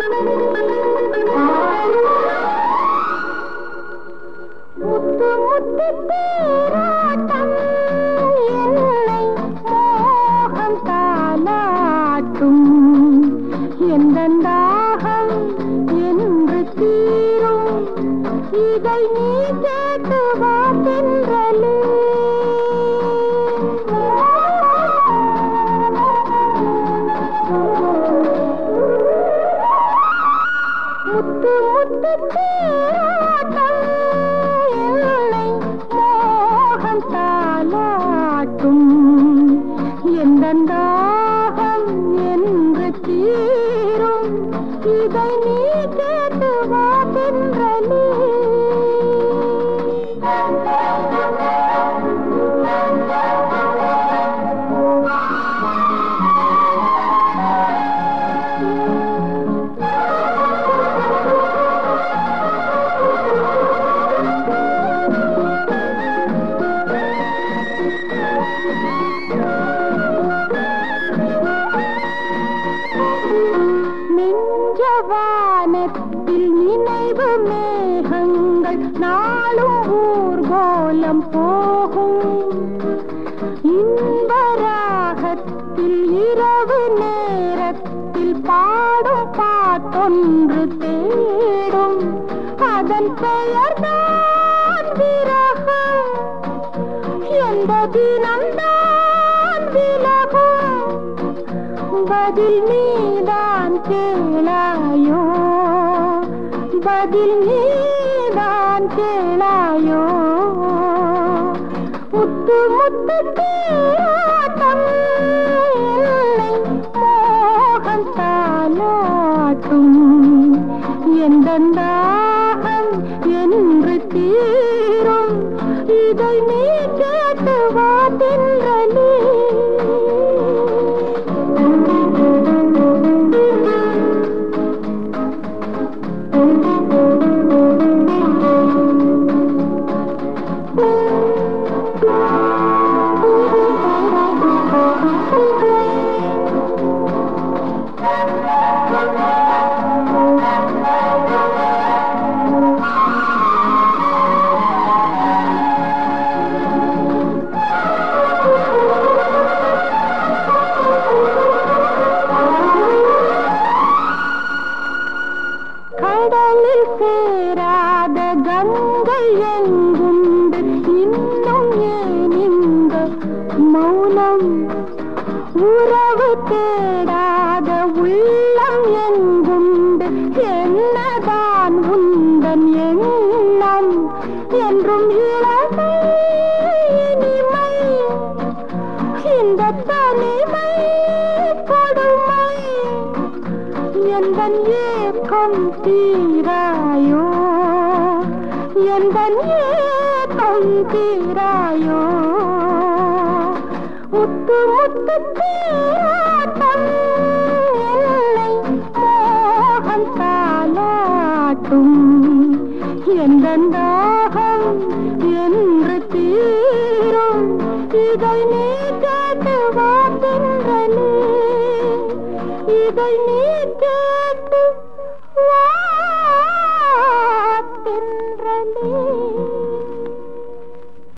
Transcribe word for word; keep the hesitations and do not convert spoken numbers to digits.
முத்து முத்து தேராட்டம் என்னை மோகம் தாலாட்டும் எந்தன் தாகம் என்று தீரும் இதை நீ கேட்டு வா தென்றலே முத்து முத்து தேராட்டம் என்னை மோகம் தாலாட்டும் எந்தன் தாகம் என்று தீரும் இதை நீ கேட்டு வா தென்றலே வானத்தில் நினைவு மேகங்கள் நாளும் ஊர்கோலம் போகும் இன்பராகத்தில் இரவு நேரத்தில் பாடும் பாட்டொன்று தேடும் அதன் பெயர்தான் விரகம் எந்த தினம்தான் விலகும் பதில் நீதான் கேளாயோ பதில் நீதான் கேளாயோ முத்து முத்து தேராட்டம் என்னை மோகம் தாலாட்டும் எந்தன் தாகம் என்று தீரும் இதை நீ கேட்டு வா தென்றலே கடலில் சேராத கங்கை எங்குண்டு இன்னும் ஏன் இந்த மௌனம் உறவு தேடாத உள்ளம் எங்குண்டு என்னதான் உந்தன் எண்ணம் என்றும் இளமை இனிமை இந்த தனிமை கொடுமை எந்தன் ஏக்கம் தீராயோ எந்தன் ஏக்கம் தீராயோ முத்து முத்து தேராட்டம் என்னை மோகம் தாலாட்டும் எந்தன் தாகம் என்று தீரும் இதை நீ கேட்டு வா தென்றலே இதை நீ